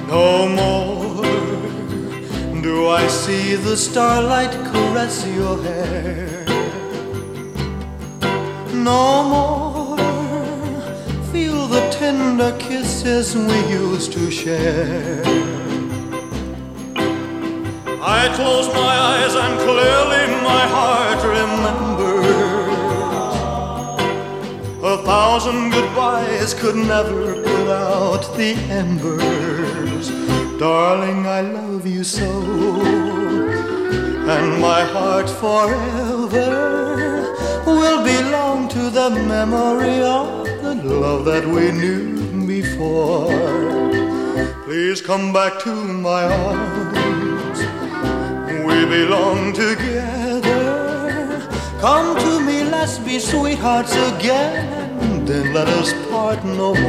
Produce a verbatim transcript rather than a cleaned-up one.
No more do I see the starlight caress your hair. No more feel the tender kisses we used to share. I close my eyes and clearly my heart remembers. A thousand goodbyes could never put out the embers. Darling, I love you so, and my heart forever will belong to the memory of the love that we knew before. Please come back to my arms, we belong together. Come to me, let's be sweethearts again, then let us part no more.